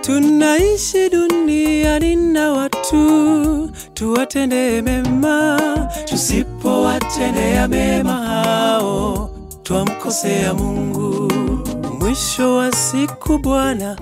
Tunaishi duniani na watu tuwatende mema, tusipowatendea mema hao twamkosea Mungu. Mwisho wa siku Bwana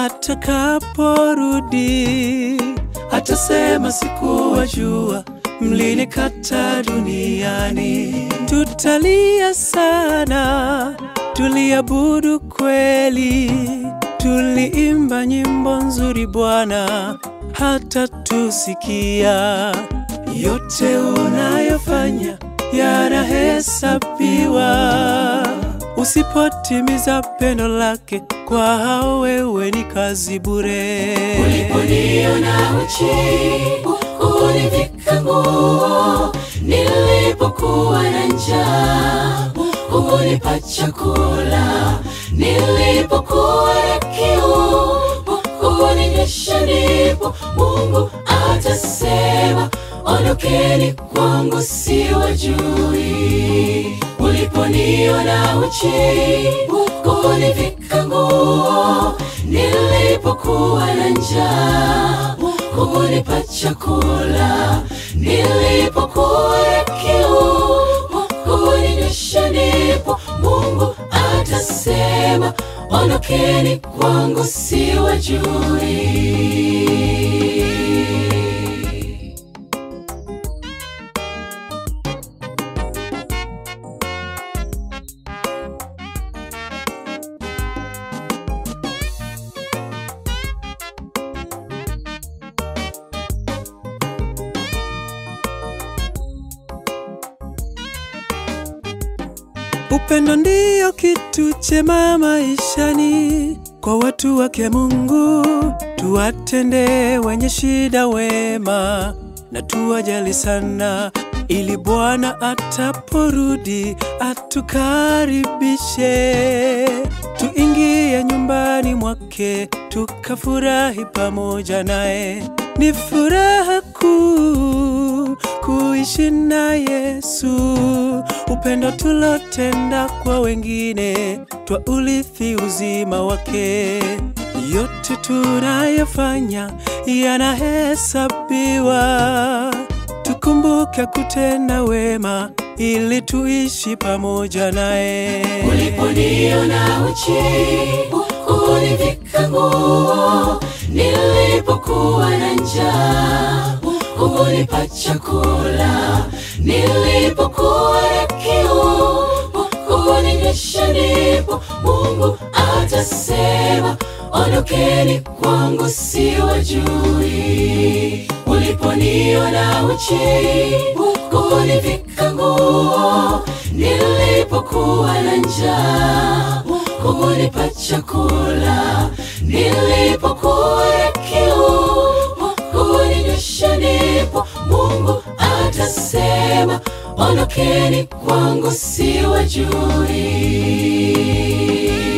atakaporudi, atasema sikuwajua, mlinikata duniani. Tutalia sana, tuliabudu kweli, tuliimba nyimbo nzuri, Bwana hata tusikia. Yote unayofanya yanahesabiwa, usipotimiza pendo lake kwa hao wewe ni kazi bure. Uliponiona uchi ukunivika nguo, nilipokuwa na njaa ukunipa chakula, nilipokuwa na kiu ukuninywesha. Ndipo Mungu atasema ondokeni kwangu siwajui. Uliponiona uchi ukunivika nguo, nilipokuwa na njaa ukunipa chakula, nilipokuwa na kiu ukuninywesha. Ndipo Mungu atasema ondokeni kwangu siwajui. Upendo ndio kitu chema maishani kwa watu wake Mungu. Tuwatende wenye shida wema na tuwajali sana, ili Bwana ataporudi atukaribishe. Tuingie nyumbani mwake tukafurahi pamoja naye. Ni furaha kuu kuishi na Yesu. Upendo tulotenda kwa wengine twaurithi uzima wake. Yote tunayofanya yanahesabiwa, tukumbuke kutenda wema ili tuishi pamoja naye. Uliponiona uchi ukunivika nguo, nilipokuwa na njaa ukunipa chakula, nilipokuwa na kiu ukuninywesha. Ndipo Mungu atasema ondokeni kwangu siwajui. Uliponiona uchi ukunivika nguo, nilipokuwa na njaa ukunipa chakula, nilipokuwa na kiu ukuninywesha. Ndipo Mungu atasema ondokeni kwangu siwajui.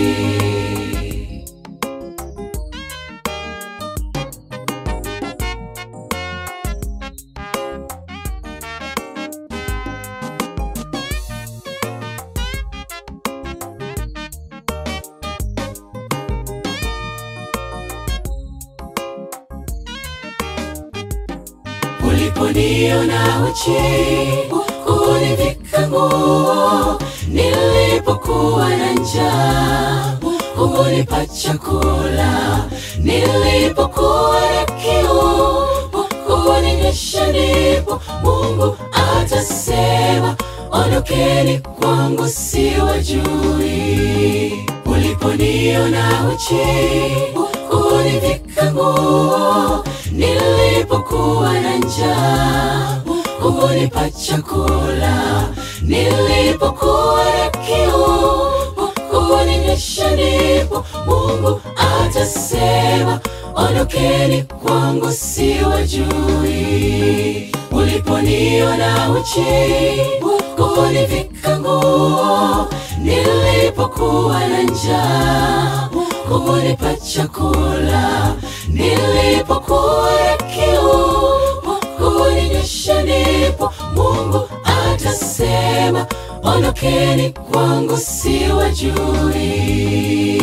Uliponiona uchi ukunivika nguo, nilipokuwa na njaa ukunipa chakula, nilipokuwa na kiu ukuninywesha. Ndipo Mungu atasema ondokeni kwangu siwajui. Uliponiona uchi ukunivika nguo, nilipokuwa na njaa ukunipa chakula, nilipokuwa na kiu ukuninywesha. Ndipo Mungu atasema ondokeni kwangu siwajui. Uliponiona uchi ukunivika nguo, nilipokuwa na njaa ukunipa chakula, nilipokuwa na kiu ukuninywesha. Ndipo Mungu atasema ondokeni kwangu siwajui.